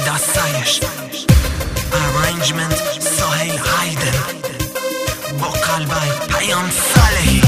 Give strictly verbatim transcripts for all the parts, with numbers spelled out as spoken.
دستایش Arrangement سهیل هایدن با قلبای پیام صالحی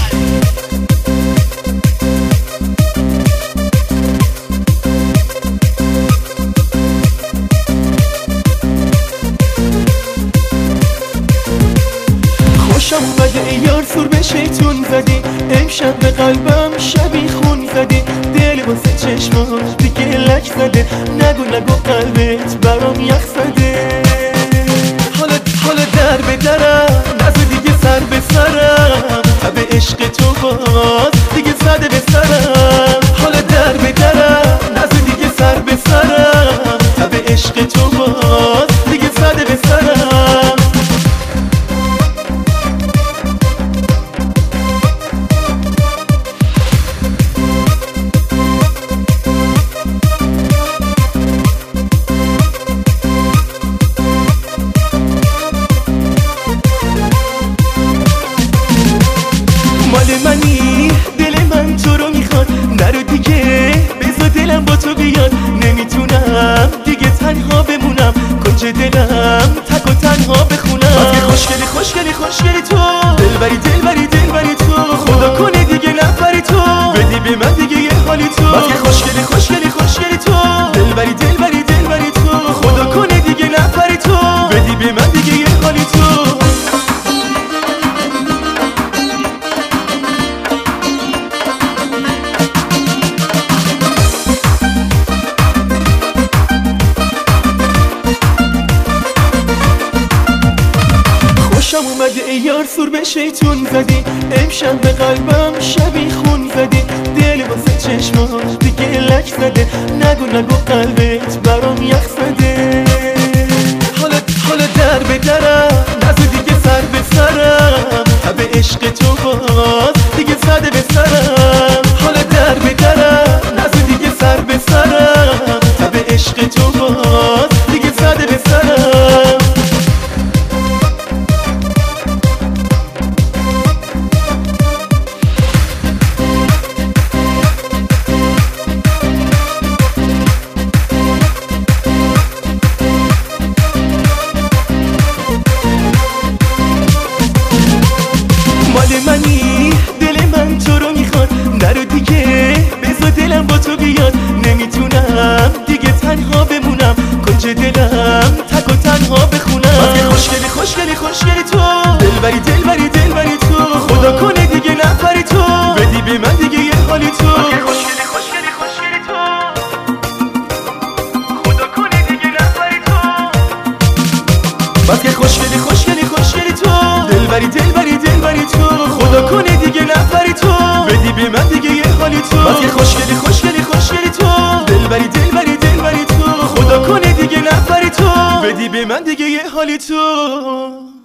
خوشم اومده یار سور به شیطون زدی امشب به قلبم شبی خون زدی دل واسه چشمات دیگه لک زده نگو نگو قلبت برام یخ زده حالا حالا در به درم نزو دیگه سر به سرم تب عشق تو باز دیگه زده به سرم حالا در به درم نزو دیگه سر به سرم تب عشق تو باز دیگه زده به سرم مال منی دل من تو رو میخواد نرو دیگه بذار دلم با تو بیاد نمیتونم دیگه تنها بمونم کنج دلم تک و تنها بخونم وقتی خوشگلی خوشگلی خوشگلی تو دلبری دلبری دلبری تو خدا کنه دیگه نفری تو بدی به من دیگه یه حالی تو وقتی خوشگلی خوشگلی خوشگلی تو دلبری دلبری دلبری تو خدا کنه دیگه نفری تو بدی به من دیگه یه حالی تو خوشم اومده ای یار سور به شیطون زدی امشب به قلبم شبی خون زدی دل واسه چشمات دیگه لک زده نگو نگو قلبت برام یخ زده حالا حالا در به درم نزو دیگه سر به سرم تب عشق تو باز دیگه زده به سرم حالا در به درم نزو دیگه سر به سرم تب عشق تو باز دیگه زده به سرم مال منی دل من تو رو میخواد نرو دیگه بذار دلم با تو بیاد نمیتونم دیگه تنها بمونم کنج دلم تک و تنها بخونم وقتی خوشگلی خوشگلی خوشگلی تو دلبری دلبری دلبری تو خدا کنه دیگه نفری تو بدی به من دیگه یه حالی تو وقتی خوشگلی خوشگلی خوشگلی تو خدا کنه دیگه نفری تو وقتی خوشگلی خوشگلی خوشگلی تو دلبری دلبری دلبری تو خدا کنه دیگه نفری تو بدی به من دیگه یه حالی تو وقتی خوشگلی خوشگلی خوشگلی تو دلبری دلبری دلبری تو خدا کنه دیگه نفری تو بدی به من دیگه یه حالی تو